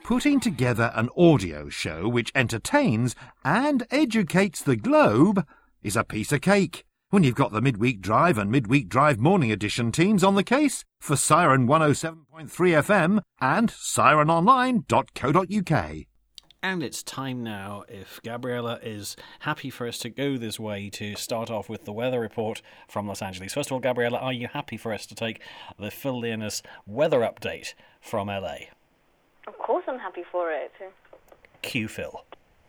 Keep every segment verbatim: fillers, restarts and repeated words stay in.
Putting together an audio show which entertains and educates the globe is a piece of cake when you've got the Midweek Drive and Midweek Drive Morning Edition teams on the case for Siren one oh seven point three F M and siren online dot co dot uk. And it's time now, if Gabriella is happy for us to go this way, to start off with the weather report from Los Angeles. First of all, Gabriella, are you happy for us to take the Phil Leonard weather update from L A? Of course I'm happy for it. Cue Phil.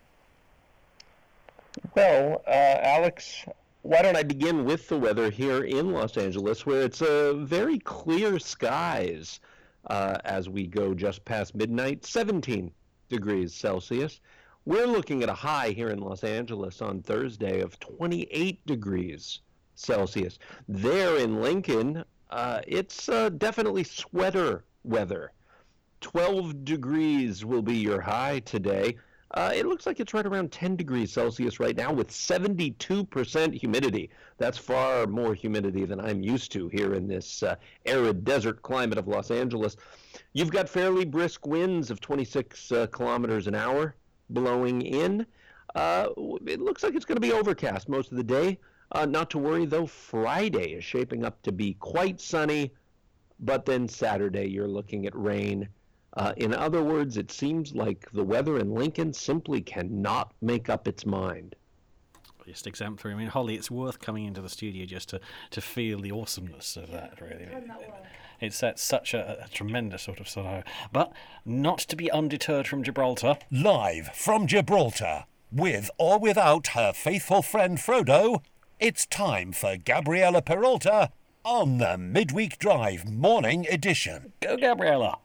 Well, uh, Alex, why don't I begin with the weather here in Los Angeles, where it's uh, very clear skies uh, as we go just past midnight, seventeen degrees Celsius. We're looking at a high here in Los Angeles on Thursday of twenty-eight degrees Celsius. There in Lincoln, uh, it's uh, definitely sweater weather. twelve degrees will be your high today. Uh, it looks like it's right around ten degrees Celsius right now with seventy-two percent humidity. That's far more humidity than I'm used to here in this uh, arid desert climate of Los Angeles. You've got fairly brisk winds of twenty-six uh, kilometers an hour blowing in. Uh, it looks like it's going to be overcast most of the day. Uh, not to worry, though, Friday is shaping up to be quite sunny, but then Saturday you're looking at rain. Uh, in other words, it seems like the weather in Lincoln simply cannot make up its mind. Just exemplary. I mean, Holly, it's worth coming into the studio just to, to feel the awesomeness of that, really. It, it sets such a, a tremendous sort of scenario. But not to be undeterred from Gibraltar. Live from Gibraltar, with or without her faithful friend Frodo, it's time for Gabriella Peralta on the Midweek Drive Morning Edition. Go, Gabriella.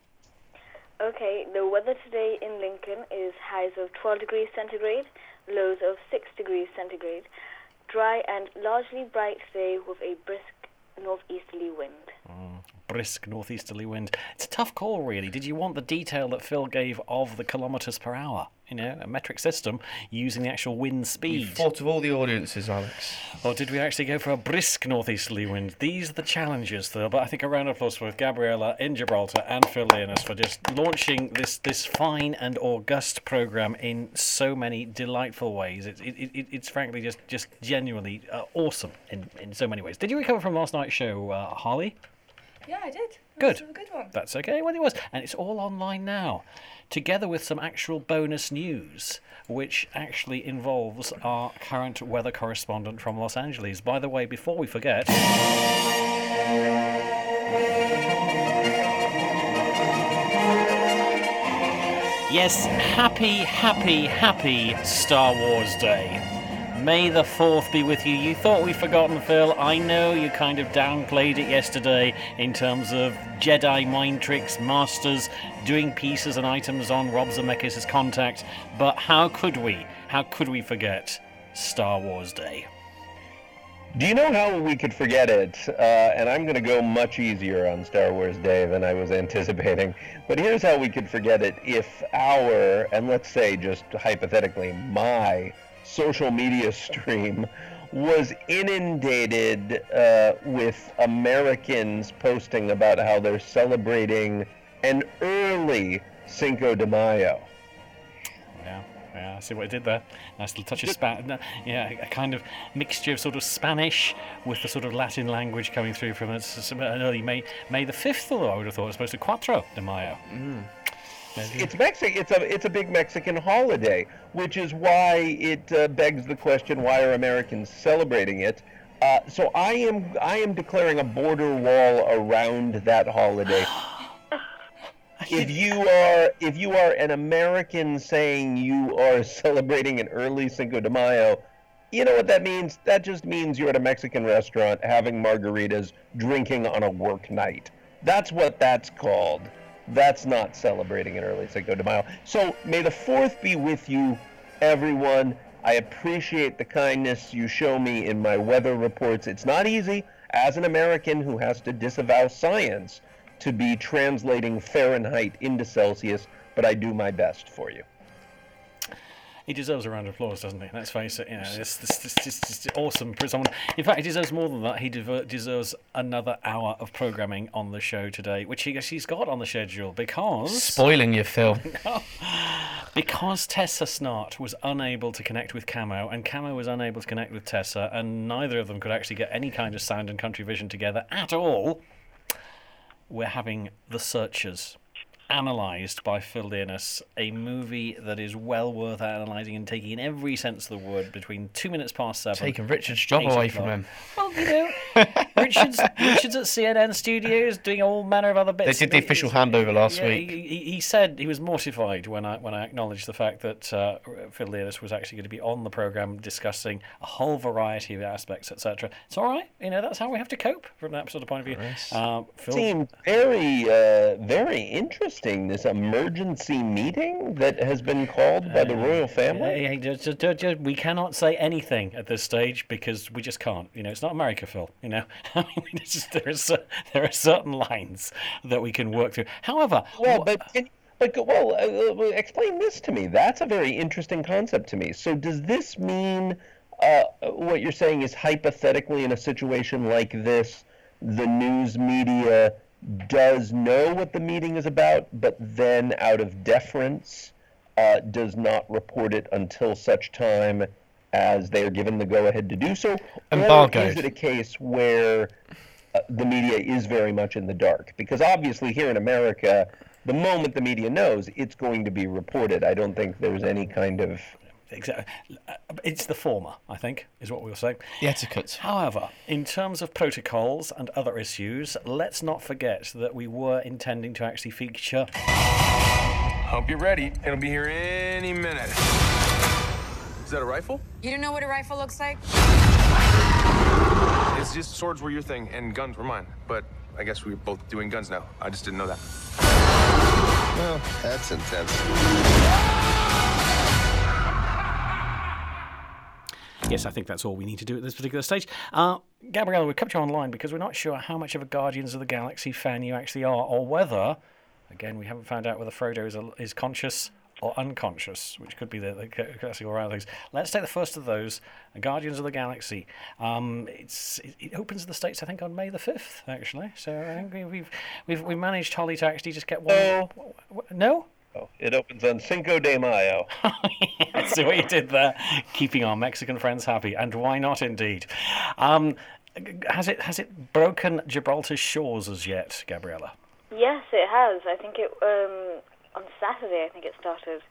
Okay, the weather today in Lincoln is highs of twelve degrees centigrade, lows of six degrees centigrade. Dry and largely bright today with a brisk northeasterly wind. Mm, brisk northeasterly wind. It's a tough call, really. Did you want the detail that Phil gave of the kilometres per hour? You know, a metric system using the actual wind speed. You thought of all the audiences, Alex. Or did we actually go for a brisk northeasterly wind? These are the challenges, though. But I think a round of applause for Gabriella in Gibraltar and Phil Leonard for just launching this, this fine and august programme in so many delightful ways. It, it, it, it's frankly just, just genuinely uh, awesome in, in so many ways. Did you recover from last night's show, uh, Harley? Yeah, I did. Good. That was a good one. That's okay. Well, it was. And it's all online now, together with some actual bonus news, which actually involves our current weather correspondent from Los Angeles. By the way, before we forget... Yes, happy, happy, happy Star Wars Day. May the fourth be with you. You thought we'd forgotten, Phil. I know you kind of downplayed it yesterday in terms of Jedi mind tricks, masters, doing pieces and items on Rob Zemeckis' Contact. But how could we? How could we forget Star Wars Day? Do you know how we could forget it? Uh, and I'm going to go much easier on Star Wars Day than I was anticipating. But here's how we could forget it if our, and let's say just hypothetically, my social media stream was inundated uh, with Americans posting about how they're celebrating an early Cinco de Mayo. Yeah, yeah, I see what I did there. Nice little touch of Spanish. Yeah, a kind of mixture of sort of Spanish with the sort of Latin language coming through from it. An early May, May the fifth, although I would have thought it was supposed to Cuatro de Mayo. Mm. It's Mexican. It's a it's a big Mexican holiday, which is why it uh, begs the question: why are Americans celebrating it? Uh, so I am I am declaring a border wall around that holiday. If you are if you are an American saying you are celebrating an early Cinco de Mayo, you know what that means? That just means you're at a Mexican restaurant having margaritas, drinking on a work night. That's what that's called. That's not celebrating an early Cinco de Mayo. So may the fourth be with you, everyone. I appreciate the kindness you show me in my weather reports. It's not easy, as an American who has to disavow science, to be translating Fahrenheit into Celsius, but I do my best for you. He deserves a round of applause, doesn't he? Let's face it. You know, it's, it's, it's, it's, it's awesome for someone. In fact, he deserves more than that. He dever- deserves another hour of programming on the show today, which he, he's got on the schedule because Spoiling you, Phil. because Tessa Snart was unable to connect with Camo, and Camo was unable to connect with Tessa, and neither of them could actually get any kind of sound and country vision together at all. We're having The Searchers, analysed by Phil Dearness, a movie that is well worth analysing and taking in every sense of the word between two minutes past seven. Taking Richard's job eight away o'clock. from him. Well, you know, Richard's, Richard's at C N N Studios doing all manner of other bits. They did the official handover last Yeah, week. He, he, he said he was mortified when I when I acknowledged the fact that uh, Phil Dearness was actually going to be on the programme discussing a whole variety of aspects, et cetera. It's all right, you know, that's how we have to cope from that sort of point of view. Yes. Uh, Phil, Seemed very, uh, very interesting, this emergency meeting that has been called by the royal family. Hey, hey, just, just, just, we cannot say anything at this stage because we just can't. You know, it's not America, Phil. You know, I mean, it's just, there are cer- there are certain lines that we can work through. However, Well, wh- but can, but go- well, uh, uh, explain this to me. That's a very interesting concept to me. So, does this mean uh, what you're saying is hypothetically in a situation like this, the news media does know what the meeting is about, but then, out of deference, uh, does not report it until such time as they are given the go-ahead to do so? Embargoed. Or is it a case where uh, the media is very much in the dark? Because obviously here in America, the moment the media knows, it's going to be reported. I don't think there's any kind of... exactly, it's the former, I think, is what we'll say. The etiquette. However, in terms of protocols and other issues, let's not forget that we were intending to actually feature. Hope you're ready. It'll be here any minute. Is that a rifle? You don't know what a rifle looks like? It's just swords were your thing and guns were mine. But I guess we're both doing guns now. I just didn't know that. Well, that's intense. Yes, I think that's all we need to do at this particular stage. Uh, Gabriella, we've kept you online because we're not sure how much of a Guardians of the Galaxy fan you actually are, or whether, again, we haven't found out whether Frodo is, is conscious or unconscious, which could be the, the classical round things. Let's take the first of those, Guardians of the Galaxy. Um, it's it, it opens in the States, I think, on May the fifth, actually. So I think we, we've we've we managed, Holly, to actually just get one. No. No? Oh, it opens on Cinco de Mayo. See what you did there, keeping our Mexican friends happy, and why not, indeed? Um, has it has it broken Gibraltar's shores as yet, Gabriella? Yes, it has. I think it um, on Saturday. I think it started.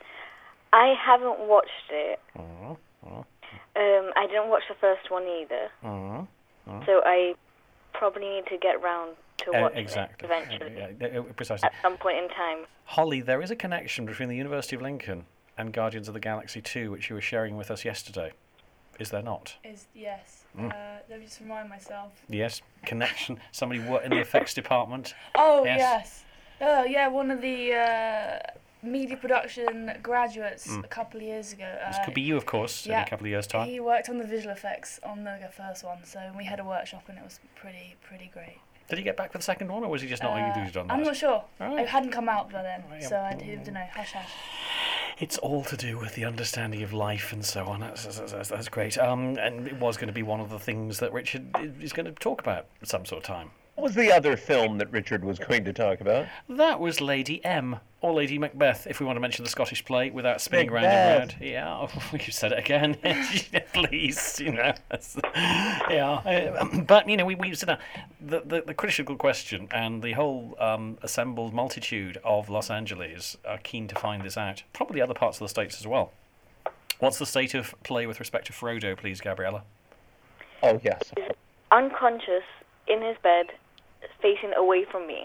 I haven't watched it. Uh, uh, Um, I didn't watch the first one either, uh, uh. so I probably need to get round to Uh, watching exactly. it eventually Uh, yeah, uh, precisely. at some point in time. Holly, there is a connection between the University of Lincoln and Guardians of the Galaxy two, which you were sharing with us yesterday. Is there not? Is yes. Mm. Uh, let me just remind myself. Yes, connection. Somebody worked in the effects department. Oh Yes. yes. Oh yeah, one of the uh, media production graduates Mm. a couple of years ago. This uh, could be you, of course, in yeah, a couple of years' time. He worked on the visual effects on the first one, so we had a workshop and it was pretty pretty great. Did he get back for the second one, or was he just not Uh, included on that? I'm not sure. Alright. It hadn't come out by then, Alright, yeah. so I don't know. Hush hush. It's all to do with the understanding of life and so on. That's, that's, that's, that's great. Um, and it was going to be one of the things that Richard is going to talk about at some sort of time. What was the other film that Richard was going to talk about? That was Lady M, or Lady Macbeth, if we want to mention the Scottish play without spinning round and round. Yeah, oh, you said it again. Please, you know. That's, yeah, uh, but you know, we we said the, the the critical question, and the whole um, assembled multitude of Los Angeles are keen to find this out. Probably other parts of the states as well. What's the state of play with respect to Frodo, please, Gabriella? Oh, yes. Unconscious in his bed, facing away from me.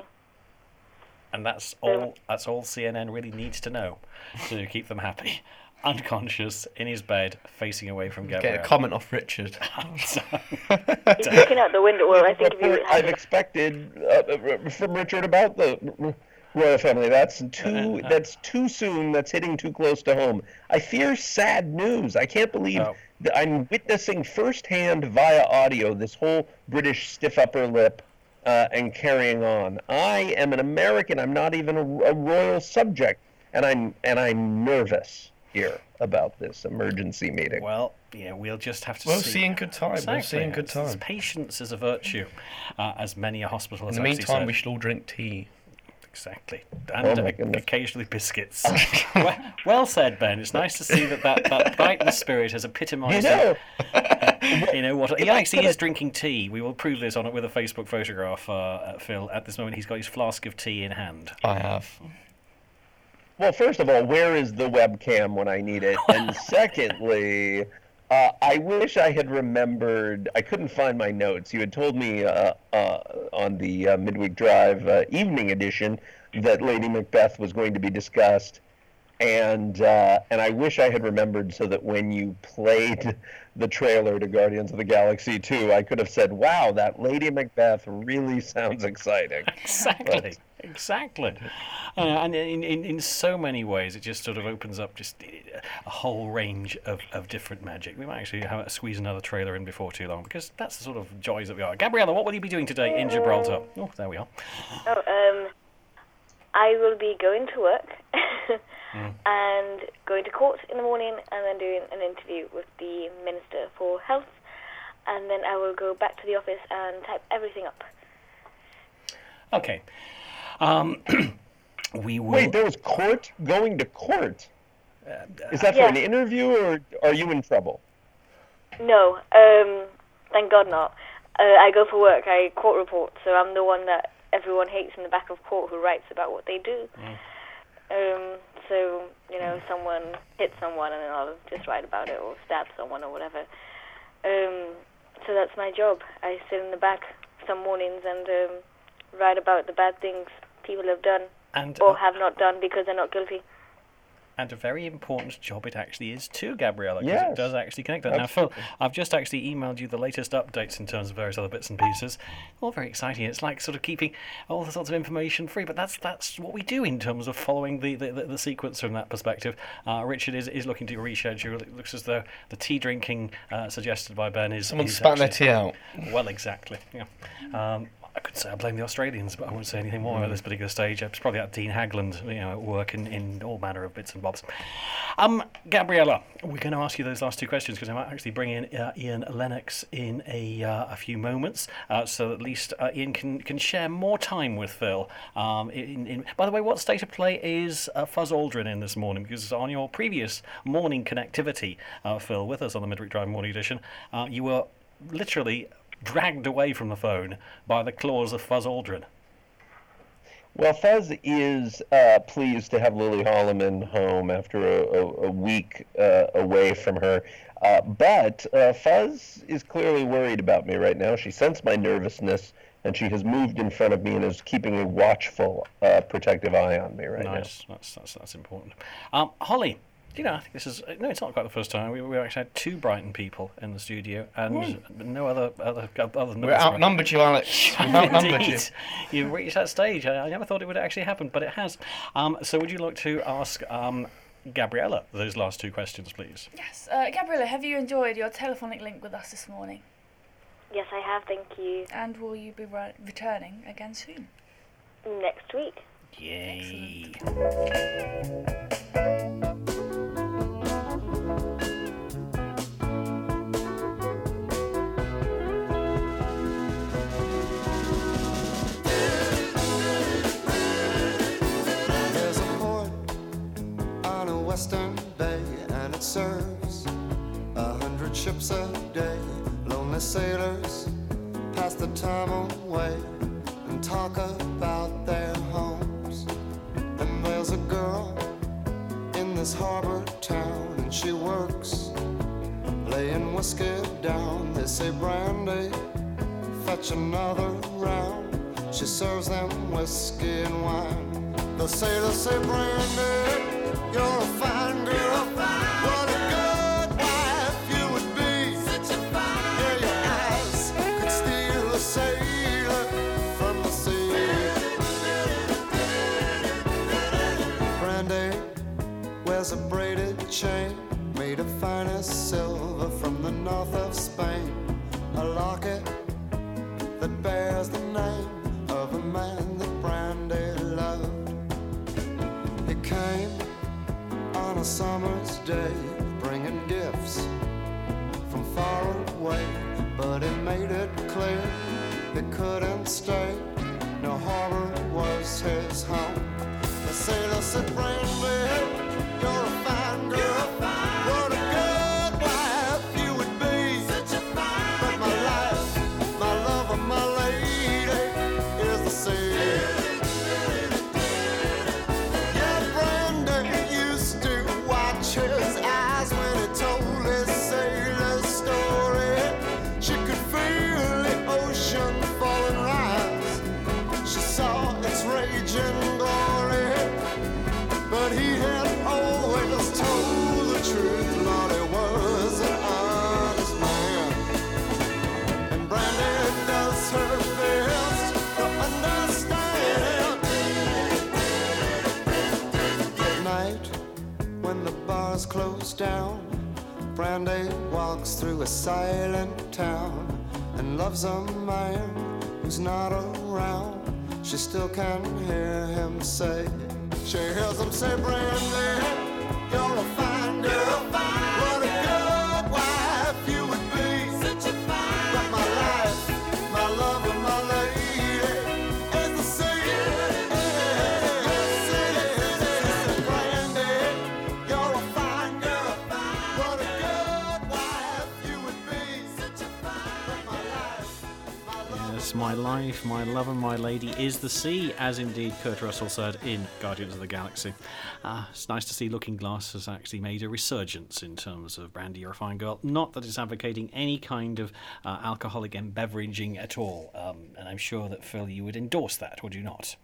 And that's all. That's all C N N really needs to know to keep them happy. Unconscious in his bed, facing away from Gabrielle. Get a comment off Richard. He's looking out the window. Well, I think if you I've expected uh, from Richard about the royal family. That's too. That's too soon. That's hitting too close to home. I fear sad news. I can't believe Oh. that I'm witnessing firsthand via audio this whole British stiff upper lip uh, and carrying on. I am an American. I'm not even a, a royal subject, and I'm and I'm nervous here. about this emergency meeting. Well, yeah, we'll just have to We'll see. see in good time. Exactly. We'll see in good It's- time. Patience is a virtue, uh, as many a hospital has In the actually meantime, said. we should all drink tea. Exactly. Oh And my uh, goodness. occasionally biscuits. well, well said, Ben. It's nice to see that that, that brightness spirit has You epitomised. know, You know what? He actually is drinking tea. We will prove this on it with a Facebook photograph, uh, Phil. At this moment, he's got his flask of tea in hand. I have. well, first of all, where is the webcam when I need it? And secondly, uh, I wish I had remembered. I couldn't find my notes. You had told me uh, uh, on the uh, Midweek Drive uh, evening edition that Lady Macbeth was going to be discussed, and uh, and I wish I had remembered so that when you played the trailer to Guardians of the Galaxy two, I could have said, "Wow, that Lady Macbeth really sounds exciting." Exactly. But- Exactly. Uh, and in, in, in so many ways, it just sort of opens up just a whole range of, of different magic. We might actually have squeeze another trailer in before too long, because that's the sort of joys that we are. Gabriella, what will you be doing today in Gibraltar? Oh, there we are. Oh, um, I will be going to work Mm. and going to court in the morning and then doing an interview with the Minister for Health. And then I will go back to the office and type everything up. Okay. Um, we will... Wait, there was court? Going to court? Is that for Yeah. an interview, or are you in trouble? No, um, thank God not. Uh, I go for work. I court report, so I'm the one that everyone hates in the back of court who writes about what they do. Um, so, you know, someone hits someone and then I'll just write about it, or stab someone or whatever. Um, so that's my job. I sit in the back some mornings and um, write about the bad things people have done And, or uh, have not done because they're not guilty. And a very important job it actually is too, Gabriella, because Yes. it does actually connect that. Now, Phil, I've just actually emailed you the latest updates in terms of various other bits and pieces. All very exciting. It's like sort of keeping all the sorts of information free, but that's that's what we do in terms of following the, the, the, the sequence from that perspective. Uh, Richard is, is looking to reschedule. It looks as though the tea drinking uh, suggested by Ben is... Someone is spat their actually- tea out. Well, exactly. Yeah. Um, I could say I blame the Australians, but I won't say anything more at this particular stage. It's probably that Dean Hagland, you know, at work in, in all manner of bits and bobs. Um, Gabriella, we're going to ask you those last two questions because I might actually bring in uh, Ian Lennox in a uh, a few moments, uh, so at least uh, Ian can, can share more time with Phil. Um, in, in, by the way, what state of play is uh, Fuzz Aldrin in this morning? Because on your previous morning connectivity, uh, Phil, with us on the Midweek Drive Morning Edition, uh, you were literally dragged away from the phone by the claws of Fuzz Aldrin. Well, Fuzz is uh, pleased to have Lily Holloman home after a, a, a week uh, away from her. Uh, but uh, Fuzz is clearly worried about me right now. She sensed my nervousness, and she has moved in front of me and is keeping a watchful, uh, protective eye on me right Nice. That's, that's that's important. Um, Holly, you know, I think this is no, it's not quite the first time we we actually had two Brighton people in the studio and no other other other than We're outnumbered you, Alex. We've outnumbered you. Indeed. You've reached that stage. I, I never thought it would actually happen, but it has. Um, so would you like to ask um, Gabriella those last two questions, please? Yes. Uh, Gabriella, have you enjoyed your telephonic link with us this morning? Yes, I have, thank you. And will you be re- returning again soon? Next week. Yay. There's a port on a western bay, and it serves a hundred ships a day. Lonely sailors pass the time away and talk about their homes. And there's a girl in this harbor town, and she works laying whiskey down. They say, Brandy, fetch another round. She serves them whiskey and wine. The sailors say, Brandy, you're a fine girl. What a good wife you would be. Such a fine yeah, your eyes could steal a sailor from the sea. Brandy wears a braided chain made of finest silver from the north of Spain. A locket that bears the name of a man that Brandy loved. He came on a a summer's day, bringing gifts from far away. But he made it clear he couldn't stay. No harbor was his home. The sailor said, Brandy, you're a fine girl. What a good wife you would be. But my life, my love, and my lady is the sea. Yeah, Brandy used to watch his eyes when he told his sailor story. She could feel the ocean fall and rise. She saw its raging glory. But he had always told the truth. Lord, he was an honest man. And Brandy does her best to understand. At night, when the bars close down, Brandy walks through a silent town and loves a man who's not around. She still can hear him say, she hears him say, Brandy, you're a fine girl. What a good wife you would be. Such a fine But my life, my love, and my lady is the sea. Brandy, you're a fine girl. What a good wife you would be. Such a fine But my life, my love. Yes, my life, my love, and my lady is the sea, as indeed Kurt Russell said in Guardians of the Galaxy. Uh, it's nice to see Looking Glass has actually made a resurgence in terms of Brandy, You're a Fine Girl. Not that it's advocating any kind of uh, alcoholic embeveraging at all. Um, and I'm sure that, Phil, you would endorse that, would you not?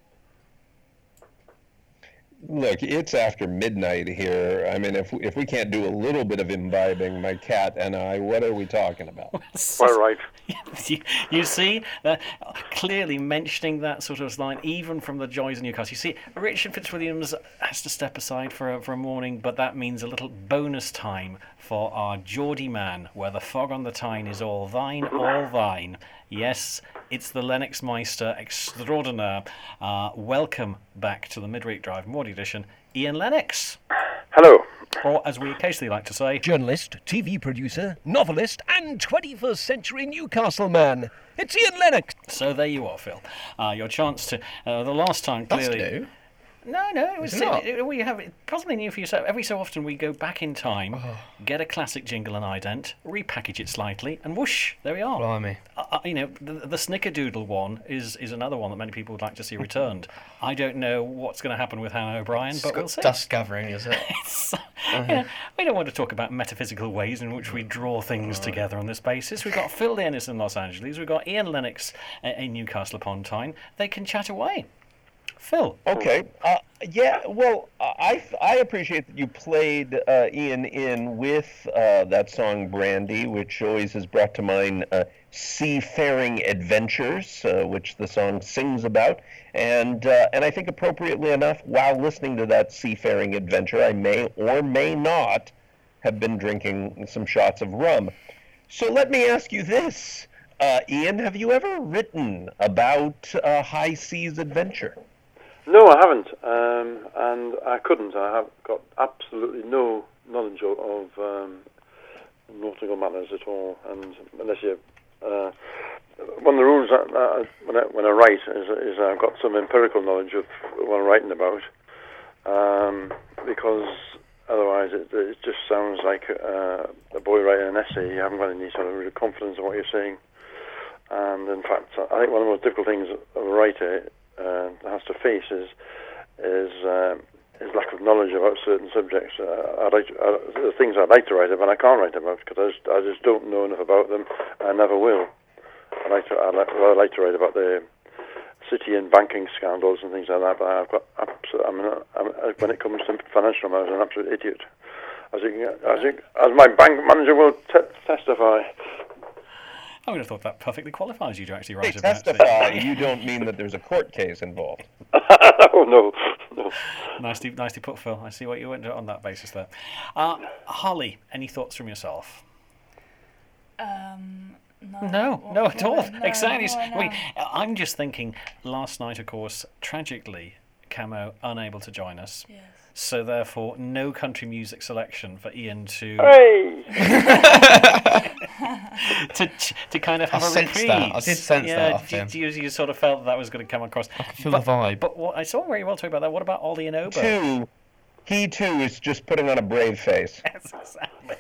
Look, it's after midnight here. I mean, if if we can't do a little bit of imbibing, my cat and I, what are we talking about? Quite right. you, you see, uh, clearly mentioning that sort of line, even from the joys of Newcastle. You see, Richard Fitzwilliams has to step aside for a, for a morning, but that means a little bonus time for our Geordie man, where the fog on the Tyne is all thine, all thine. Yes, it's the Lennox Meister extraordinaire. Uh, welcome back to the Midweek Drive Morning Edition, Ian Lennox. Hello. Or, as we occasionally like to say, Journalist, T V producer, novelist, and twenty-first century Newcastle man. It's Ian Lennox. So there you are, Phil. Uh, your chance to... Uh, the last time, clearly... That's new. No, no, it was Is it not? it, it, we have it possibly new for yourself. Every so often we go back in time, Oh. get a classic jingle and ident, repackage it slightly, and whoosh, there we are. Blimey. Uh, uh, you know, the, the Snickerdoodle one is, is another one that many people would like to see returned. I don't know what's going to happen with Hannah O'Brien, It's but got we'll see. dust gathering, is it? It's, you know, we don't want to talk about metaphysical ways in which we draw things together on this basis. We've got Phil Dennis in Los Angeles. We've got Ian Lennox uh, in Newcastle upon Tyne. They can chat away. Phil. Okay. Uh, yeah, well, I, I appreciate that you played uh, Ian in with uh, that song Brandy, which always has brought to mind uh, seafaring adventures, uh, which the song sings about. And, uh, and I think appropriately enough, while listening to that seafaring adventure, I may or may not have been drinking some shots of rum. So let me ask you this. Uh, Ian, have you ever written about uh, high seas adventure? No, I haven't, um, and I couldn't. I have got absolutely no knowledge of, of um, nautical matters at all, and unless you... Uh, one of the rules that, uh, when, I, when I write is, is I've got some empirical knowledge of what I'm writing about, um, because otherwise it, it just sounds like uh, a boy writing an essay. You haven't got any sort of real confidence in what you're saying. And in fact, I think one of the most difficult things of a writer uh, has to face is is um, is lack of knowledge about certain subjects. Uh, I like to, uh, the things I'd like to write about, I can't write about because I just, I just don't know enough about them. I never will. I like to I like, well, I like to write about the city and banking scandals and things like that. But I've got absolute, I mean, I'm, when it comes to financial matters, I'm an absolute idiot. As you, as you, as my bank manager will te- testify. I would have thought that perfectly qualifies you to actually write Hey, about testify, it. you don't mean that there's a court case involved. Oh, no, no. Nicely, nicely put, Phil. I see what you went on that basis there. Uh, Holly, any thoughts from yourself? Um, no. No, What- no at all. what- no, Exactly. no, I mean, no. I'm just thinking, last night, of course, tragically, Camo unable to join us. Yes. So therefore, no country music selection for Ian to Hey! to to kind of have I a sensed reprieve. that. I did sense yeah, that off you, him. you, you sort of felt that, that was going to come across. I can feel but, the vibe. But what I saw very well talk about that. What about Ollie and Obo? Two, he too is just putting on a brave face. Yes, exactly.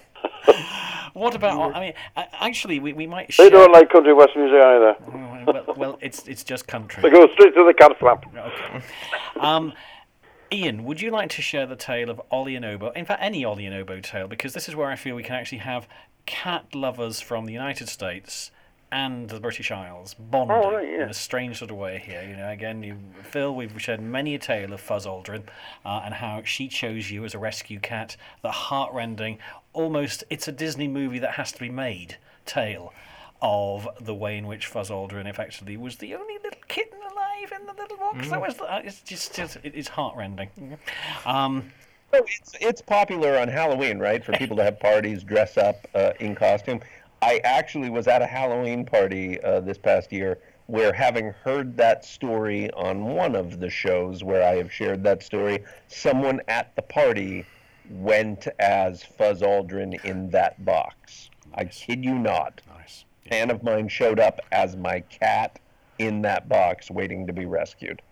What about? I mean, actually, we, we might. They share... don't like country west music either. Oh, well, well, it's it's just country. They go straight to the cat flap. Okay. Um, Ian, would you like to share the tale of Ollie and Obo? In fact, any Ollie and Obo tale, because this is where I feel we can actually have cat lovers from the United States and the British Isles bonding oh, right, yeah. in a strange sort of way here. You know, again, you, Phil, we've shared many a tale of Fuzz Aldrin uh, and how she chose you as a rescue cat. The heartrending, almost it's a Disney movie that has to be made tale of the way in which Fuzz Aldrin effectively was the only little kitten alive in the little box. Mm. That was the, it's just, just it's heartrending. Um, it's it's popular on Halloween, right? For people to have parties, dress up uh, in costume. I actually was at a Halloween party uh, this past year where, having heard that story on one of the shows where I have shared that story, someone at the party went as Fuzz Aldrin in that box. Nice. I kid you not. Nice. A fan of mine showed up as my cat in that box waiting to be rescued.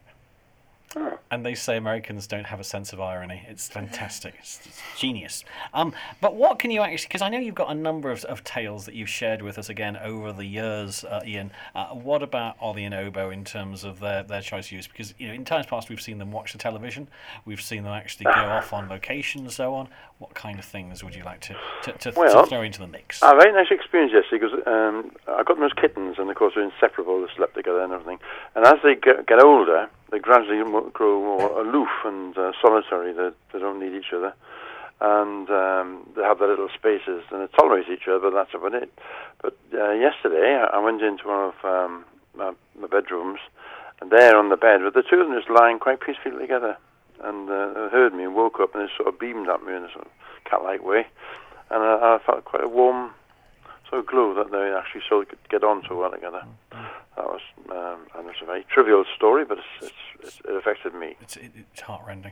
And they say Americans don't have a sense of irony. It's fantastic. It's, it's genius. Um, but what can you actually... Because I know you've got a number of, of tales that you've shared with us again over the years, uh, Ian. Uh, what about Ollie and Obo in terms of their, their choice of use? Because, you know, in times past we've seen them watch the television. We've seen them actually go off on location and so on. What kind of things would you like to, to, to, well, to throw into the mix? A very nice experience yesterday because um, I got them as kittens, and of course they're inseparable. They slept together and everything. And as they get, get older, they gradually grow more aloof and uh, solitary. They, they don't need each other. And um, they have their little spaces and they tolerate each other, but that's about it. But uh, yesterday I went into one of um, my, my bedrooms, and there on the bed were the two of them just lying quite peacefully together. And uh, they heard me and woke up, and they sort of beamed at me in a sort of cat-like way. And I, I felt quite a warm sort of glow that they actually so could get on so well together. That was, um, and it's a very trivial story, but it's, it's, it affected me. It's, it, it's heartrending.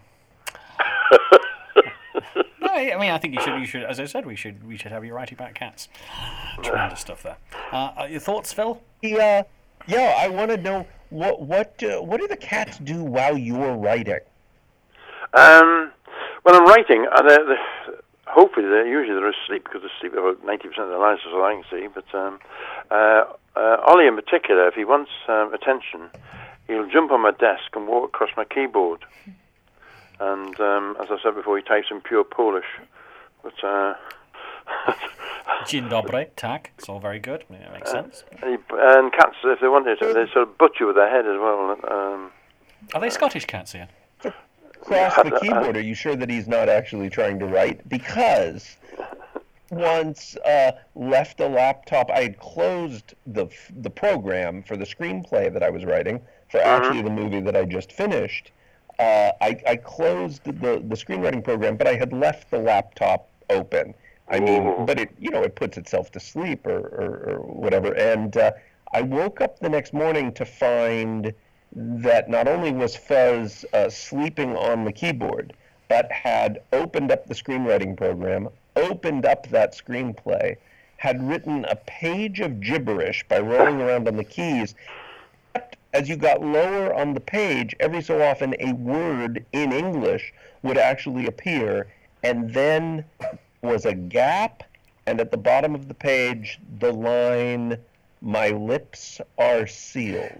No, I mean, I think you should. You should, as I said, we should. We should have you writing about cats. Tremendous stuff there. Uh, your thoughts, Phil? Yeah, yeah. I want to know what what uh, what do the cats do while you're writing? Um, when I'm writing, uh, they're, they're, hopefully they're usually they're asleep because they sleep about ninety percent of their lives, as I can see. But um, uh, uh, Ollie, in particular, if he wants um, attention, he'll jump on my desk and walk across my keyboard. And um, as I said before, he types in pure Polish. But uh, Dzień dobry, tak. It's all very good. Yeah, makes uh, sense. And, he, and cats, if they wanted to, they sort of butt you with their head as well. Um, Are they Scottish cats, Ian? Across the keyboard, are you sure that he's not actually trying to write? Because once uh, left the laptop, I had closed the the program for the screenplay that I was writing for actually the movie that I just finished. Uh, I, I closed the, the screenwriting program, but I had left the laptop open. I mean, but it, you know, it puts itself to sleep or, or, or whatever. And uh, I woke up the next morning to find that not only was Fuzz uh, sleeping on the keyboard, but had opened up the screenwriting program, opened up that screenplay, had written a page of gibberish by rolling around on the keys. As you got lower on the page, every so often a word in English would actually appear, and then was a gap, and at the bottom of the page, the line, "My lips are sealed."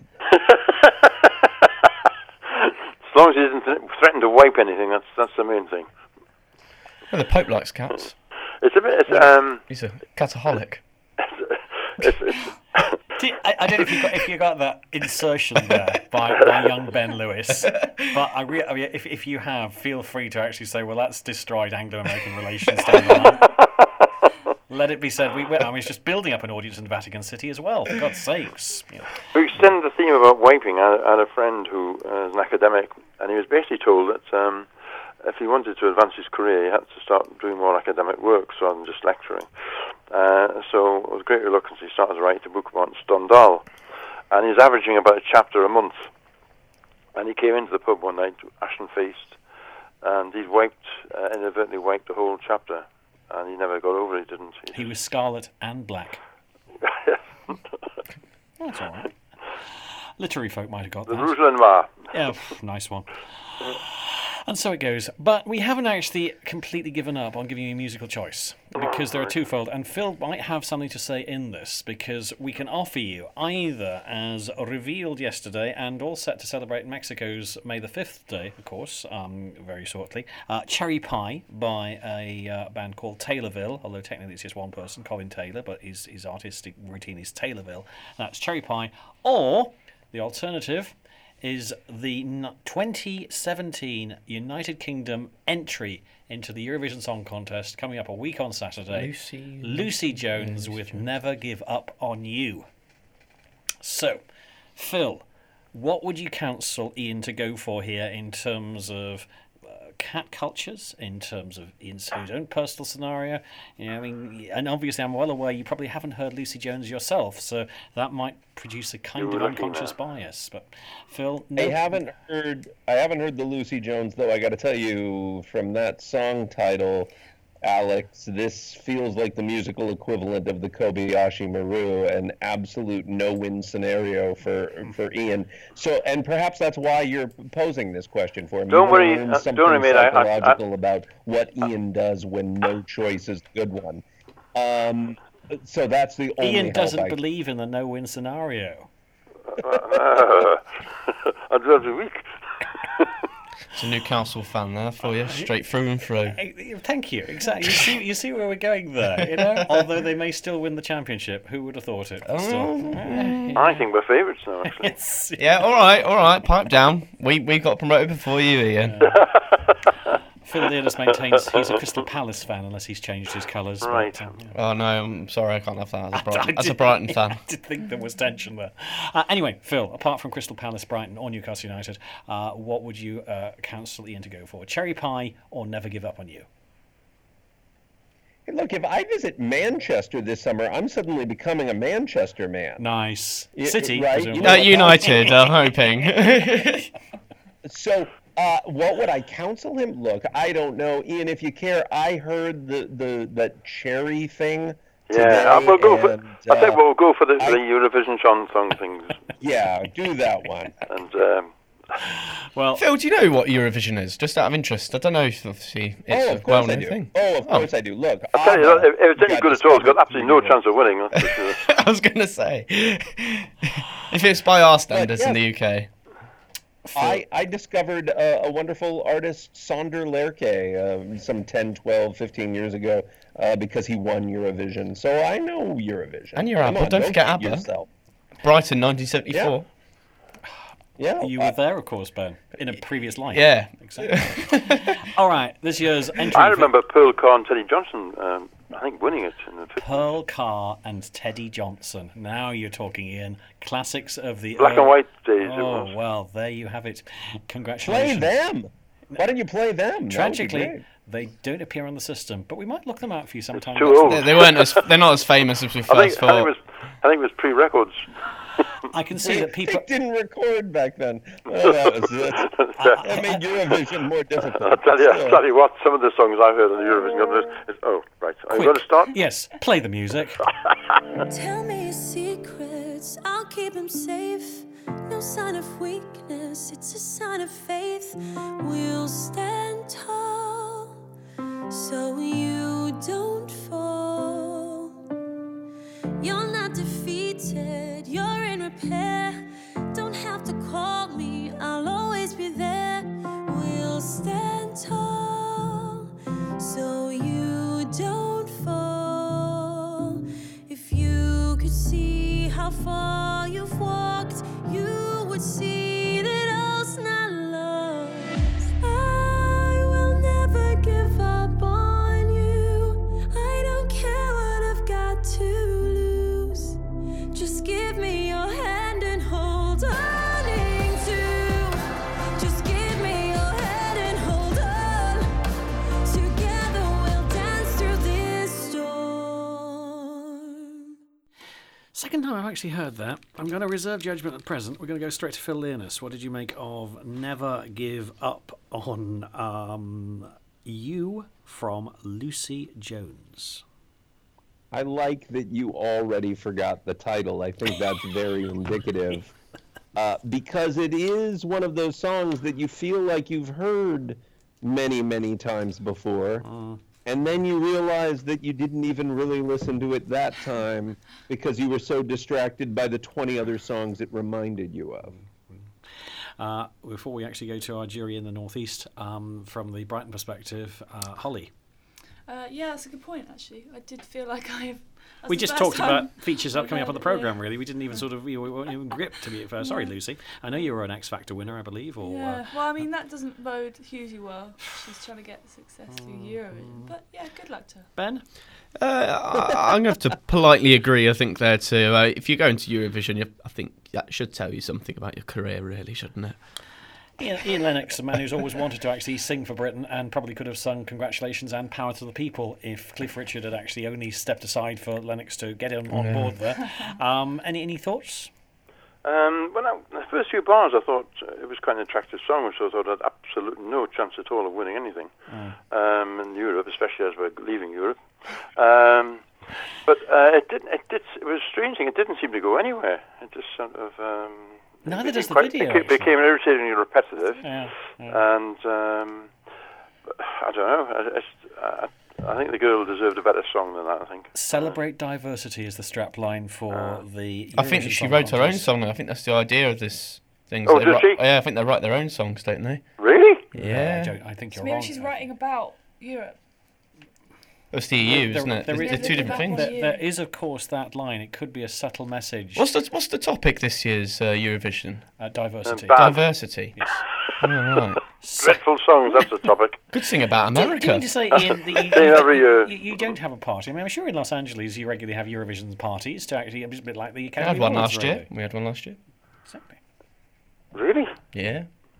As long as he doesn't th- threaten to wipe anything, that's that's the main thing. Well, the Pope likes cats. It's a bit. It's, um, He's a cataholic. It's, it's, Do you, I, I don't know if you got if you got that insertion there by, by young Ben Lewis, but I, re, I mean, if if you have, feel free to actually say, well, that's destroyed Anglo-American relations down the line. Let it be said, we, I mean, it's just building up an audience in Vatican City as well, for God's sakes. You know. To extend the theme about wiping, I, I had a friend who uh, is an academic, and he was basically told that um, if he wanted to advance his career, he had to start doing more academic work rather than just lecturing. Uh, so, with great reluctance, he started writing a book about Stendhal, and he's averaging about a chapter a month. and he came into the pub one night, ashen-faced, and he'd wiped, uh, inadvertently wiped the whole chapter, and he never got over it, didn't he? He was scarlet and black. That's all right. Literary folk might have got the that. Rouge et Noir. Yeah, nice one. And so it goes. But we haven't actually completely given up on giving you a musical choice, because there are twofold, and Phil might have something to say in this, because we can offer you either, as revealed yesterday and all set to celebrate Mexico's May the fifth Day, of course, um, very shortly, uh, Cherry Pie by a uh, band called Taylorville, although technically it's just one person, Colin Taylor, but his, his artistic routine is Taylorville. That's Cherry Pie. Or the alternative is the twenty seventeen United Kingdom entry into the Eurovision Song Contest coming up a week on Saturday. Lucy, Lucy Jones Lucy with Jones. Never Give Up on You. So, Phil, what would you counsel Ian to go for here in terms of uh, cat cultures, in terms of Ian's own personal scenario? You know, I mean, and obviously I'm well aware you probably haven't heard Lucy Jones yourself, so that might produce a kind You of were looking unconscious there. bias. But Phil, I no, haven't heard. I haven't heard the Lucy Jones though. I got to tell you, from that song title, Alex, this feels like the musical equivalent of the Kobayashi Maru, an absolute no-win scenario for for Ian. So, and perhaps that's why you're posing this question for him. Don't You worry, learn uh, don't something worry, mate, I- I- I- psychological about what Ian does when no choice is a good one. Um, so that's the only Ian help doesn't I believe in the no-win scenario. Uh, I'd love to week. It's a Newcastle fan there for you, straight through and through. Eh, Thank you. Exactly. You see, you see where we're going there. You know, although they may still win the championship, who would have thought it? Oh. Still. I think we're favourites now, actually. It's- Yeah, all right, all right, pipe down. We we got promoted before you, Ian. Phil Leardus maintains he's a Crystal Palace fan unless he's changed his colours. but, Right. um, yeah. Oh no, I'm sorry, I can't have that as a I Brighton, as a did- Brighton fan. I did think there was tension there. Uh, anyway, Phil, apart from Crystal Palace, Brighton, or Newcastle United, uh, what would you uh, counsel Ian to go for? Cherry Pie or Never Give Up on You? Hey, look, if I visit Manchester this summer, I'm suddenly becoming a Manchester man. Nice. Y- City, right? presumably. You know Uh, what United, I'm hoping. So, uh, what would I counsel him? Look, I don't know, Ian. If you care, I heard the the that cherry thing. Today, Yeah, uh, we'll go for. and, I think uh, we'll go for the, I- the Eurovision song song things, yeah, do that one. and um, Well, Phil, do you know what Eurovision is? Just out of interest. I don't know if obviously it's Oh, a of course I well-known do. thing. Oh, of course I do. Look, I tell you, ABBA if, if it's any got good at all, it's got discovered absolutely no through chance of winning. That's for sure. I was going to say. If it's by our standards yeah. in the U K. I, I discovered uh, a wonderful artist, Sonder Lerche, uh, some ten, twelve, fifteen years ago, uh, because he won Eurovision. So I know Eurovision. And you're Come ABBA, on, don't forget kid ABBA. yourself. Brighton, nineteen seventy-four. Yeah. you were there, of course, Ben, in a previous life. Yeah. Exactly. All right, this year's entry. I remember Pearl Carr and Teddy Johnson, um, I think, winning it in the fifties. Pearl Carr and Teddy Johnson. Now you're talking, Ian. Classics of the Black early- and white days. it Oh was. well, there you have it. Play Congratulations. them. Why don't you play them? That would be Tragically, great. they don't appear on the system, but we might look them out for you sometime. too old. They, they weren't as they're not as famous as we I think, first I think it thought. was. I think it was pre-records. I can see that people. They didn't record back then. Oh, that was it. That made Eurovision more difficult. I'll tell you, I'll Still. tell you what. Some of the songs I've heard on the Eurovision Contest is. Oh, right. Are you going to start? Yes, play the music. Tell me your secrets, I'll keep them safe. No sign of weakness, it's a sign of faith. We'll stand tall so you don't fall. You're not defeated, you're in repair. Don't have to call me, I'll always be there. We'll stand tall so you don't fall. If you could see how far you've walked, you would see that all's not lost. I second time I've actually heard that. I'm going to reserve judgment at present. We're going to go straight to Phil Learnus. What did you make of Never Give Up on um, You from Lucy Jones? I like that you already forgot the title. I think that's very indicative. Uh, because it is one of those songs that you feel like you've heard many, many times before. Mm. And then you realize that you didn't even really listen to it that time because you were so distracted by the twenty other songs it reminded you of. Uh, before we actually go to our jury in the Northeast, um, from the Brighton perspective, uh, Holly. Uh, yeah, that's a good point, actually. I did feel like I've... We just talked about features up I've coming up on the heard, programme, yeah. really. We didn't even sort of, we weren't even gripped to be fair. Sorry, Yeah. Lucy. I know you were an X Factor winner, I believe. Or Yeah, uh, well, I mean, that doesn't bode hugely well. She's trying to get success through Eurovision. But, yeah, good luck to her. Ben? Uh, I, I'm going to have to politely agree, I think, there too. Uh, if you go into Eurovision, you, I think that should tell you something about your career, really, shouldn't it? Ian, Ian Lennox, a man who's always wanted to actually sing for Britain and probably could have sung Congratulations and Power to the People if Cliff Richard had actually only stepped aside for Lennox to get on, on Yeah. board there. Um, any any thoughts? Um, when I, the first few bars, I thought uh, it was quite an attractive song, so I thought I had absolutely no chance at all of winning anything um, in Europe, especially as we're leaving Europe. Um, but uh, it didn't. It did. It was a strange thing. It didn't seem to go anywhere. It just sort of. Um, Neither it does the quite, video. It became, became irritatingly repetitive, Yeah, yeah. and um, I don't know. I, I, I think the girl deserved a better song than that. I think. Celebrate diversity is the strap line for the. I think Eurovision she Song wrote her own Contest. song. I think that's the idea of this thing. Oh, They does write- she? Yeah, I think they write their own songs, don't they? Really? Yeah. I, don't, I think So you're maybe wrong. she's writing about Europe. It's the E U, There- isn't it? there They're, is- they're two different things. There, there is, of course, that line. It could be a subtle message. What's the What's the topic this year's uh, Eurovision? Uh, diversity. Um, bad. Diversity. Yes. Oh, right. Dreadful songs. That's the topic. Good thing about Do, do you America. mean to say, Ian, that you, Same every year. you, you don't have a party? I mean, I'm sure in Los Angeles you regularly have Eurovision parties to actually, it's a bit like the We Academy had one Awards, last year. really. We had one last year. Exactly. Really? Yeah.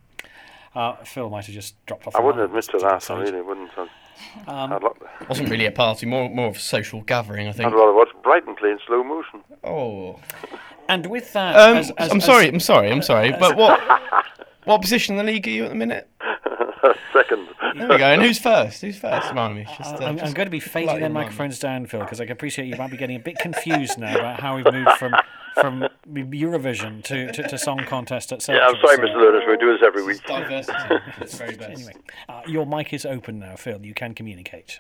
Uh, Phil might have just dropped off. I the wouldn't line. admit to that. I really wouldn't. I'd, Um, I'd, lo- Wasn't really a party, more more of a social gathering, I think. I'd rather watch Brighton play in slow motion. Oh. And with that, Um, as, as, I'm as- sorry, I'm sorry, I'm sorry. But what what position in the league are you at the minute? Second. There we go. And who's first? Who's first? Remind me. Just, uh, I'm, I'm just going to be fading politely their remind me. microphones down, Phil, because I can appreciate you might be getting a bit confused now about how we've moved from from Eurovision to, to, to song contest, et cetera. Yeah, I'm sorry, So- Mister Lotus. We do this every week. Diversity. It's very best. Anyway, uh, your mic is open now, Phil. You can communicate.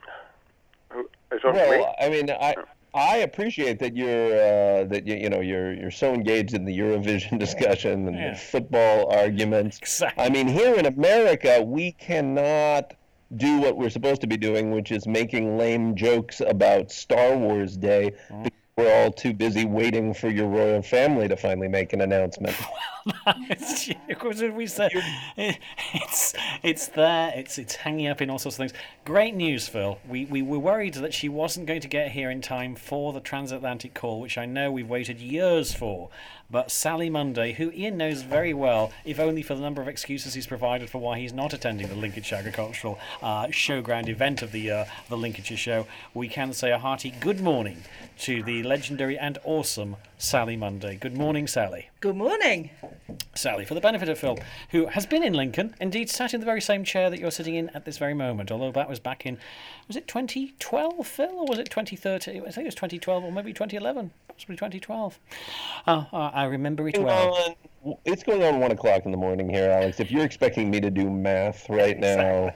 It's on me. Well, I mean, I I appreciate that you're uh, that you, you know you're you're so engaged in the Eurovision discussion and Yeah. the football arguments. Exactly. I mean, here in America, we cannot do what we're supposed to be doing, which is making lame jokes about Star Wars Day. Because we're all too busy waiting for your royal family to finally make an announcement. It's, of course, as we said, it, it's it's there. It's it's hanging up in all sorts of things. Great news, Phil. We we were worried that she wasn't going to get here in time for the transatlantic call, which I know we've waited years for. But Sally Munday, who Ian knows very well, if only for the number of excuses he's provided for why he's not attending the Lincolnshire Agricultural uh, Showground event of the uh, the Lincolnshire Show, we can say a hearty good morning to the legendary and awesome Sally Munday. Good morning, Sally. Good morning. Sally, for the benefit of Phil, who has been in Lincoln, indeed sat in the very same chair that you're sitting in at this very moment, although that was back in, was it twenty twelve, Phil, or was it twenty thirteen? I think it was twenty twelve or maybe twenty eleven, possibly twenty twelve. Uh, uh, I remember it well. On, it's going on one o'clock in the morning here, Alex. If you're expecting me to do math right now,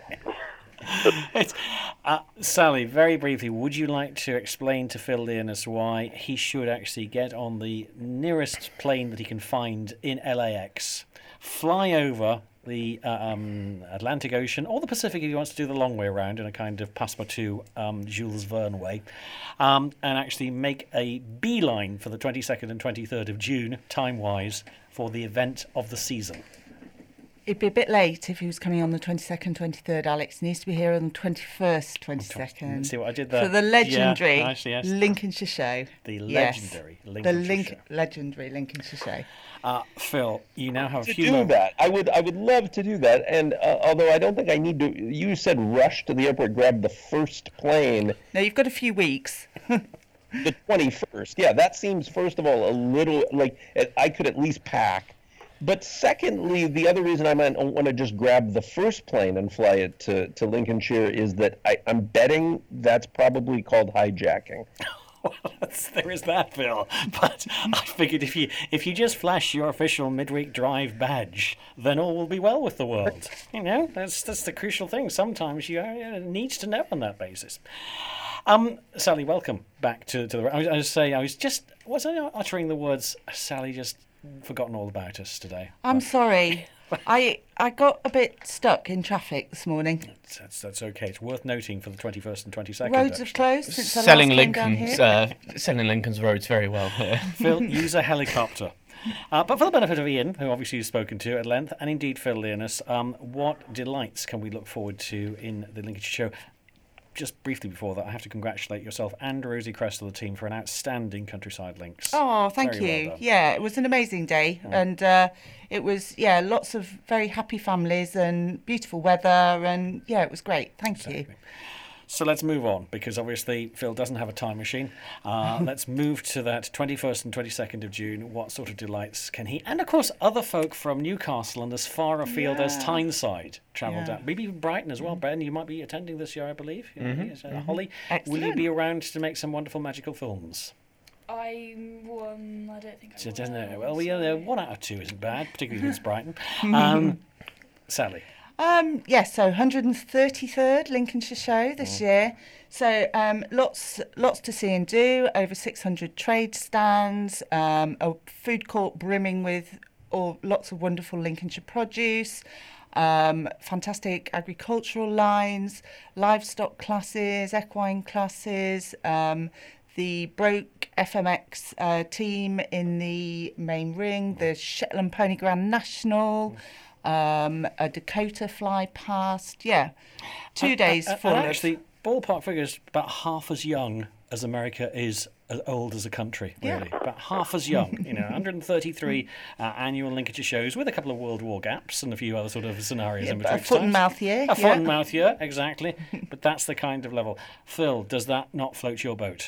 It's, uh, Sally, very briefly, would you like to explain to Phil Learnus why he should actually get on the nearest plane that he can find in L A X, fly over the uh, um, Atlantic Ocean or the Pacific if he wants to do the long way around in a kind of Passepartout um, Jules Verne way, um, and actually make a beeline for the twenty-second and twenty-third of June, time-wise, for the event of the season? It'd be a bit late if he was coming on the twenty-second, twenty-third, Alex. He needs to be here on the twenty-first, twenty-second. See what I did there? For the legendary Yeah, actually, yes. Lincolnshire Show. The Yes. legendary The Lincolnshire Link- Show. legendary Lincolnshire Show. Uh, Phil, you now have a to few do moments. that, I would I would love to do that. And uh, although I don't think I need to, you said rush to the airport, grab the first plane. No, you've got a few weeks. The twenty-first. Yeah, that seems, first of all, a little, like, I could at least pack. But secondly, the other reason I might want to just grab the first plane and fly it to, to Lincolnshire is that I, I'm betting that's probably called hijacking. Well, that's, there is that, Phil. But I figured if you if you just flash your official midweek drive badge, then all will be well with the world. You know, that's that's the crucial thing. Sometimes you uh, need to know on that basis. Um, Sally, welcome back to to the. I was, I was saying, I was just was I uttering the words Sally? Just forgotten all about us today. I'm sorry. I I got a bit stuck in traffic this morning. That's that's okay. It's worth noting for the twenty-first and twenty-second. Roads have closed since I selling last came down Lincoln's here. uh, selling Lincoln's roads very well here. Phil, use a helicopter. Uh, but for the benefit of Ian, who obviously you've spoken to at length, and indeed Phil Leonard, um, what delights can we look forward to in the Lincolnshire show? Just briefly before that, I have to congratulate yourself and Rosie Crest of the team for an outstanding Countryside Links. Oh, thank Very you. well done. Yeah, it was an amazing day. Yeah. And uh, it was, yeah, lots of very happy families and beautiful weather. And yeah, it was great. Thank Exactly. you. So let's move on, because obviously Phil doesn't have a time machine. Uh, let's move to that twenty-first and twenty-second of June. What sort of delights can he, and of course other folk from Newcastle and as far afield as Yeah. Tyneside, travel Yeah. down? Maybe even Brighton as well. Ben, you might be attending this year, I believe. You know, Mhm. yes, uh, Mhm. Holly, will you Excellent. be around to make some wonderful magical films? I um, I don't think I So, will. doesn't it? Well, yeah, uh, one out of two isn't bad, particularly if it's Brighton. Um, Sally. Um, yes, so one hundred thirty-third Lincolnshire show this year. So um, lots lots to see and do, over six hundred trade stands, um, a food court brimming with all, lots of wonderful Lincolnshire produce, um, fantastic agricultural lines, livestock classes, equine classes, um, the Broke F M X uh, team in the main ring, the Shetland Pony Grand National, um, a Dakota fly past. Yeah, two And- days and- full and of- actually, ballpark figures about half as young as America is as old as a country, Yeah. really. About half as young, you know, one hundred thirty-three uh, annual Lincolnshire shows with a couple of World War gaps and a few other sort of scenarios Yeah, in a between. foot and mouth year, A foot yeah. and mouth year, exactly. But that's the kind of level. Phil, does that not float your boat?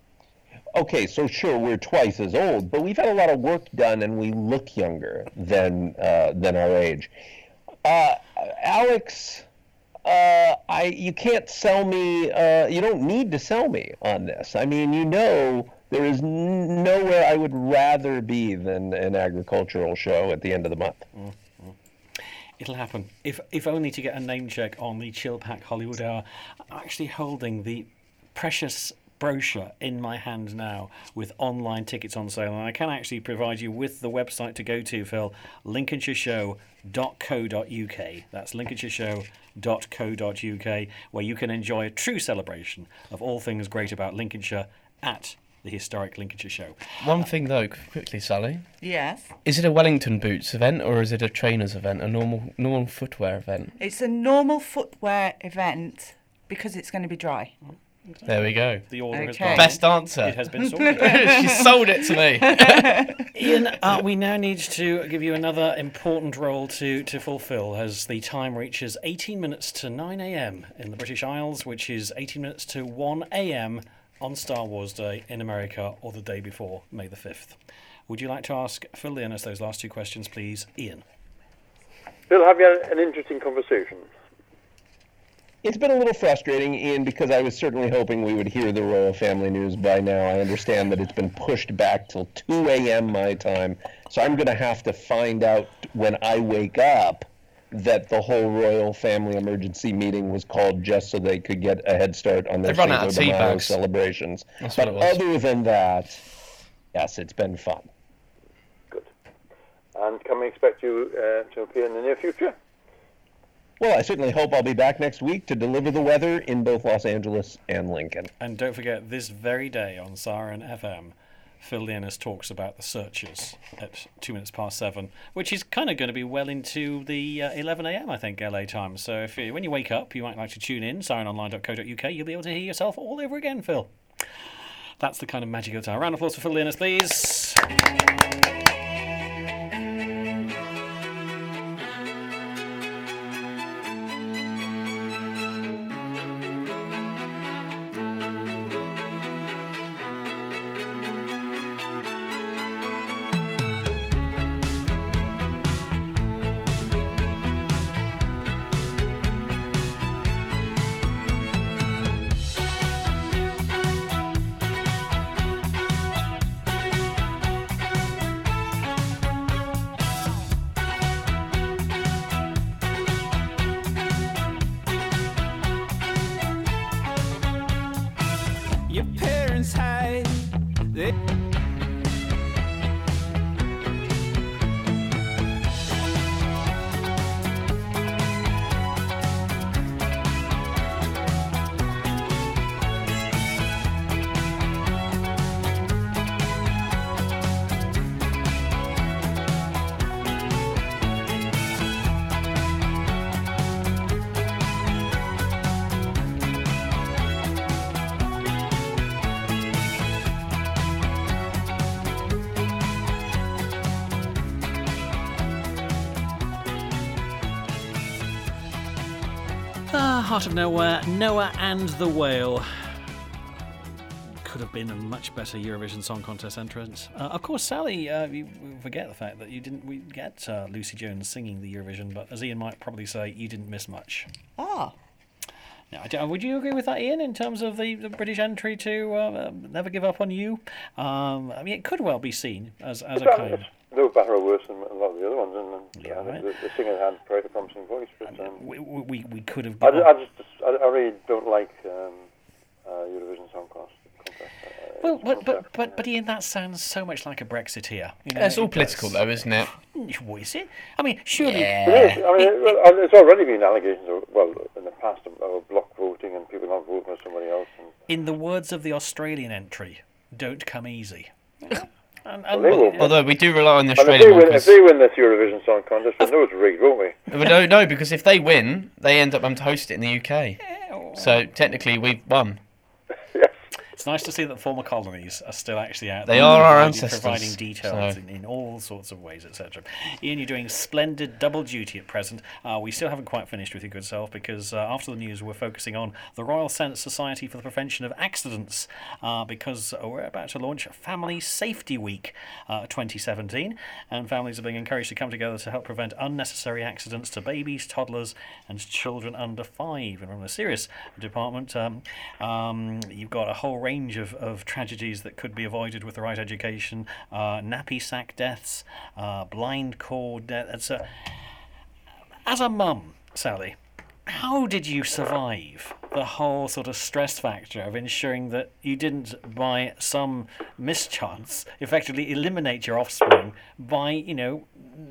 Okay, so sure, we're twice as old, but we've had a lot of work done, and we look younger than uh, than our age. Uh, Alex, uh, I you can't sell me. Uh, you don't need to sell me on this. I mean, you know, there is n- nowhere I would rather be than an agricultural show at the end of the month. Mm-hmm. It'll happen. If if only to get a name check on the Chill Pack Hollywood Hour. I'm actually holding the precious brochure in my hand now with online tickets on sale, and I can actually provide you with the website to go to, Phil, lincolnshire show dot co dot uk. That's lincolnshire show dot co dot uk, where you can enjoy a true celebration of all things great about Lincolnshire at the historic Lincolnshire Show. One thing though, quickly, Sally. Yes. Is it a Wellington Boots event or is it a trainers event, a normal normal footwear event? It's a normal footwear event because it's going to be dry. There we go. The order has Okay. gone. Best answer. It has been sorted. She sold it to me. Ian, uh, we now need to give you another important role to, to fulfil as the time reaches eighteen minutes to nine a.m. in the British Isles, which is eighteen minutes to one a.m. on Star Wars Day in America, or the day before, May the fifth. Would you like to ask Phil Leonard those last two questions, please, Ian? Phil, have you had an interesting conversation? It's been a little frustrating, Ian, because I was certainly hoping we would hear the royal family news by now. I understand that it's been pushed back till two a.m. my time, so I'm going to have to find out when I wake up that the whole royal family emergency meeting was called just so they could get a head start on their They've run out of Cinco de tea Mayo bags. celebrations. That's but what it was. other than that, yes, it's been fun. And can we expect you uh, to appear in the near future? Well, I certainly hope I'll be back next week to deliver the weather in both Los Angeles and Lincoln. And don't forget, this very day on Siren F M, Phil Leonard talks about the searchers at two minutes past seven, which is kind of going to be well into the uh, eleven a.m. I think L A time. So if you, when you wake up, you might like to tune in siren online dot co dot uk. You'll be able to hear yourself all over again, Phil. That's the kind of magic of the time. Round of applause for Phil Leonard, please. Ah, Heart of Nowhere, Noah and the Whale. Could have been a much better Eurovision Song Contest entrance. Uh, of course, Sally, uh, you forget the fact that you didn't we get uh, Lucy Jones singing the Eurovision, but as Ian might probably say, you didn't miss much. Ah. Now, I don't- would you agree with that, Ian, in terms of the, the British entry to uh, Never Give Up on You? Um, I mean, it could well be seen as, as a It's, kind of... no better or worse than a lot of the other ones, and Yeah, I think right. the, the singer had quite a promising voice. But um, We, we, we could have... I, got- ju- I just, I, I really don't like um, uh, Eurovision Song Contest. contest. Uh, Well, it's but, but, concept, but, but Ian, that sounds so much like a Brexiteer. You know, Yeah, it's all it political, does. though, isn't it? What is it? I mean, surely... It is. I mean, it, well, and it's already been allegations of, well, in the past, of, of block voting and people not voting for somebody else. And, In the words of the Australian entry, don't come easy. And, Well, they will. Although we do rely on the and if they, Australian one. win, if 'cause- they win this Eurovision Song Contest, we know it's rigged, won't we? Well, no, no, because if they win, they end up having to host it in the U K. So technically, we've won. It's nice to see that former colonies are still actually out They there are our providing, ancestors, providing details so- in, in all sorts of ways, et cetera. Ian, you're doing splendid double duty at present. Uh, we still haven't quite finished with your good self because uh, after the news we're focusing on the Royal Senate Society for the Prevention of Accidents uh, because uh, we're about to launch Family Safety Week uh, twenty seventeen, and families are being encouraged to come together to help prevent unnecessary accidents to babies, toddlers and children under five. And from the serious department, um, um, you've got a whole range of, of tragedies that could be avoided with the right education, uh, nappy sack deaths, uh, blind cord deaths. Uh, as a mum, Sally, how did you survive the whole sort of stress factor of ensuring that you didn't, by some mischance, effectively eliminate your offspring by, you know,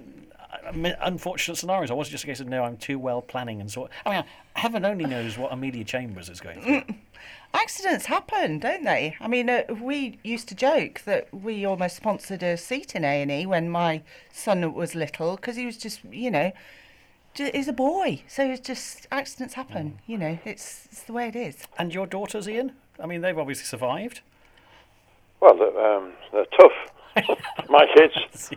mi- unfortunate scenarios? Or was it just a case of, no, I'm too well planning and so I mean, heaven only knows what Amelia Chambers is going through. Accidents happen, don't they? I mean, uh, we used to joke that we almost sponsored a seat in A and E when my son was little because he was just, you know, ju- he's a boy. So it's just, accidents happen, you know, it's, it's the way it is. And your daughters, Ian? I mean, they've obviously survived. Well, they're, um, they're tough. My kids.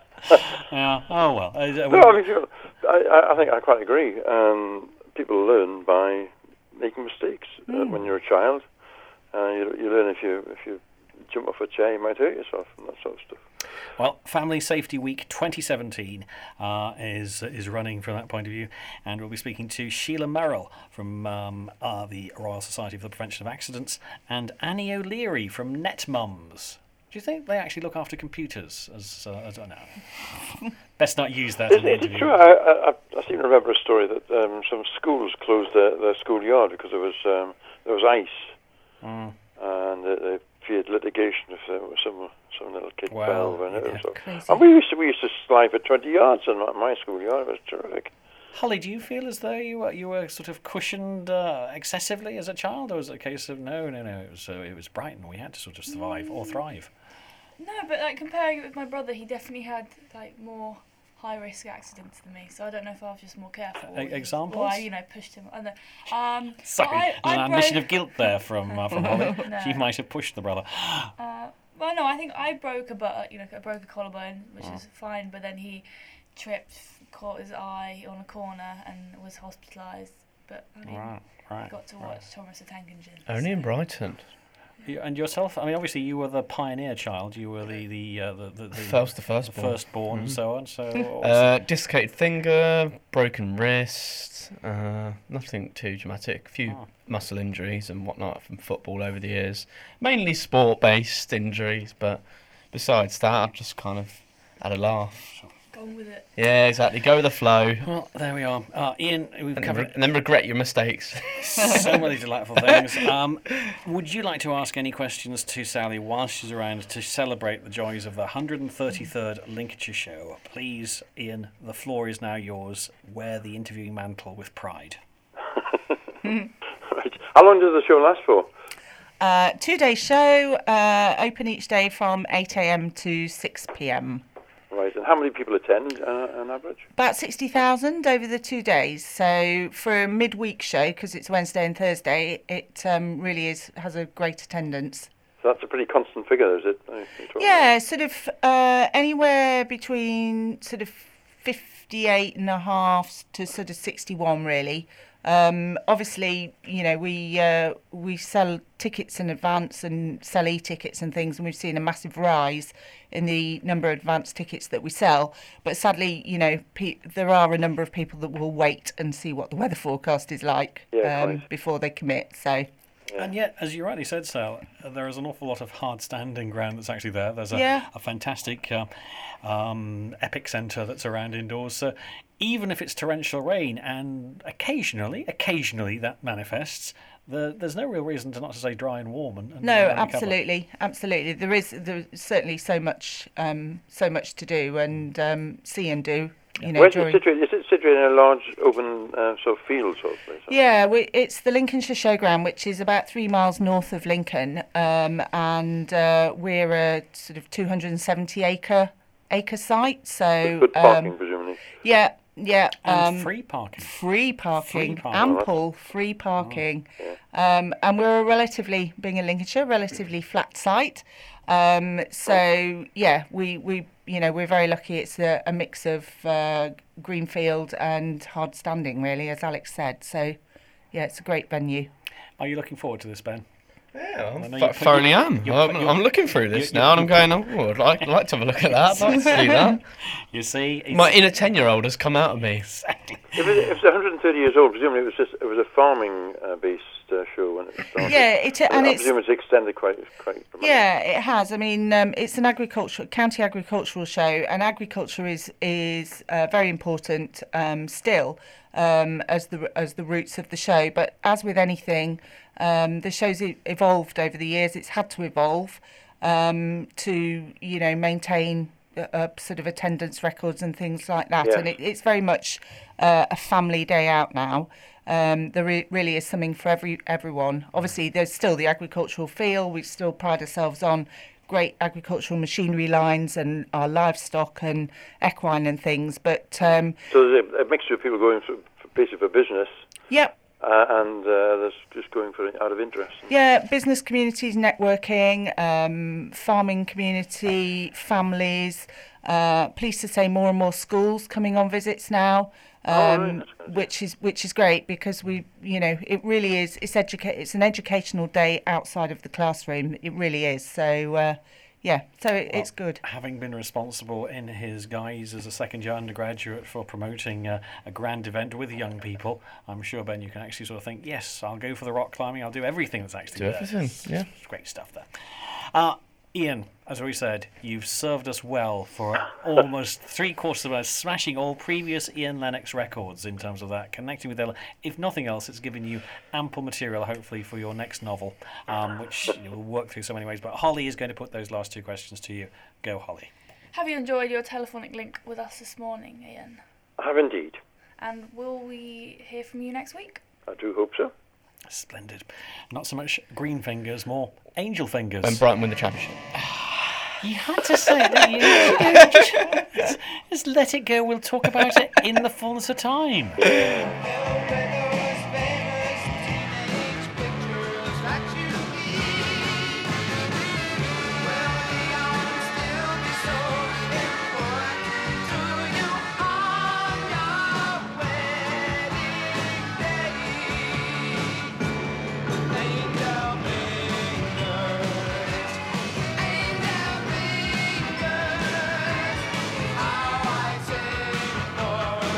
Yeah. Oh, well. Uh, No, I, mean, you- I, I think I quite agree. Um, people learn by making mistakes uh, when you're a child. Uh, you, you learn if you if you jump off a chair, you might hurt yourself and that sort of stuff. Well, Family Safety Week twenty seventeen uh, is is running from that point of view, and we'll be speaking to Sheila Merrill from um, uh, the Royal Society for the Prevention of Accidents and Annie O'Leary from NetMums. Do you think they actually look after computers? As uh, I don't know. Best not use that Is, in the is it interview. true? I, I, I seem to remember a story that um, some schools closed their, their schoolyard because there was um, there was ice, Mm. and they, they feared litigation if there was some some little kid Wow, fell over and it yeah. was so. Crazy. And we used to we used to slide for twenty yards in my, my schoolyard. It was terrific. Holly, do you feel as though you were you were sort of cushioned uh, excessively as a child, or was it a case of no, no, no? It was uh, it was Brighton. We had to sort of survive or thrive. No, but like comparing it with my brother, he definitely had like more high risk accidents than me. So I don't know if I was just more careful. E- or he- examples? Or I, you know, pushed him. I don't know. Um, Sorry, but I, there's I an admission broke- of guilt there from uh, from Holly. No. She might have pushed the brother. Uh, well, no, I think I broke a butt. You know, I broke a collarbone, which Oh. is fine. But then he tripped, caught his eye on a corner, and was hospitalised. But I mean, Right, right, got to watch Thomas the Tank Engine. Only in Brighton. You, and yourself? I mean, obviously, you were the pioneer child. You were the the uh, the, the, the First, the firstborn. firstborn, and Mhm. so on. So Uh, dislocated finger, broken wrist, uh, nothing too dramatic. A few Oh. muscle injuries and whatnot from football over the years. Mainly sport-based injuries, but besides that, I've just kind of had a laugh. Gone with it. Yeah, exactly. Go with the flow. Well, there we are. Uh, Ian, we've and, covered re- and then regret your mistakes. so many delightful things. Um, would you like to ask any questions to Sally while she's around to celebrate the joys of the one hundred thirty-third Lincolnshire show? Please, Ian, the floor is now yours. Wear the interviewing mantle with pride. Right. How long does the show last for? Uh, two-day show, uh, open each day from eight a.m. to six p.m. Right, and how many people attend uh, on average? About sixty thousand over the two days. So for a midweek show, because it's Wednesday and Thursday, it um, really is has a great attendance. So that's a pretty constant figure, is it? Yeah, sort of uh, anywhere between sort of fifty-eight and a half to sort of sixty-one, really. Um, obviously, you know, we uh, we sell tickets in advance and sell e-tickets and things, and we've seen a massive rise in the number of advance tickets that we sell. But sadly, you know, pe- there are a number of people that will wait and see what the weather forecast is like yeah, um, before they commit. So. And yet, as you rightly said, Sal, there is an awful lot of hard standing ground that's actually there. There's a, yeah. a fantastic uh, um, epic centre that's around indoors. So even if it's torrential rain, and occasionally, occasionally that manifests, the, there's no real reason to not to stay dry and warm. And, and no, and absolutely, absolutely. There is there's certainly so much, um, so much to do and um, see and do. You know, Where's during... it situated? Is it situated in a large open uh, sort of field sort of place? Yeah, we, it's the Lincolnshire Showground, which is about three miles north of Lincoln, um, and uh, we're a sort of two hundred seventy acre acre site. So good parking, um, presumably. Yeah, yeah. And um, free parking. Free parking. Free parking. Ample free parking. Oh, yeah. um, and we're a relatively, being in Lincolnshire, relatively flat site. Um, so yeah, we, we you know we're very lucky. It's a, a mix of uh, greenfield and hard standing, really, as Alex said. So yeah, it's a great venue. Are you looking forward to this, Ben? Yeah, I th- thoroughly your, am. your, I'm, your, I'm looking through this your, now, and I'm going, oh, I'd like, I'd like to have a look at that. I'd like to see that. You see, my inner ten-year-old has come out of me. If, it, if it's one hundred thirty years old, presumably it was just it was a farming uh, based uh, show when it started. Yeah, it and I it's presume it's extended quite quite. Yeah, it has. I mean, um, it's an agricultural county agricultural show, and agriculture is is uh, very important um, still um, as the as the roots of the show. But as with anything, um, the show's e- evolved over the years. It's had to evolve um, to you know maintain uh, sort of attendance records and things like that. Yeah. And it, it's very much uh, a family day out now. Um, there re- really is something for every everyone. Obviously, there's still the agricultural feel. We still pride ourselves on great agricultural machinery lines and our livestock and equine and things. But um, so there's a, a mixture of people going for, for basically for business. Yep. Uh, and uh, there's just going for out of interest. Yeah, business communities, networking, um, farming community, families. Uh, pleased to say more and more schools coming on visits now. Um, oh, right. which is which is great because we you know it really is it's educa- it's an educational day outside of the classroom. It really is. So uh, yeah, so it, well, it's good. Having been responsible in his guise as a second year undergraduate for promoting uh, a grand event with young people, I'm sure, Ben, you can actually sort of think, yes, I'll go for the rock climbing. I'll do everything that's actually do there. everything. Yeah, it's great stuff there. Uh, Ian, as we said, you've served us well for almost three quarters of us, smashing all previous Ian Lennox records in terms of that, connecting with Ella. If nothing else, it's given you ample material, hopefully, for your next novel, um, which you will work through so many ways. But Holly is going to put those last two questions to you. Go, Holly. Have you enjoyed your telephonic link with us this morning, Ian? I have indeed. And will we hear from you next week? I do hope so. Splendid. Not so much green fingers, more angel fingers. When Brighton win the championship. You had to say that. You just, just let it go. We'll talk about it in the fullness of time.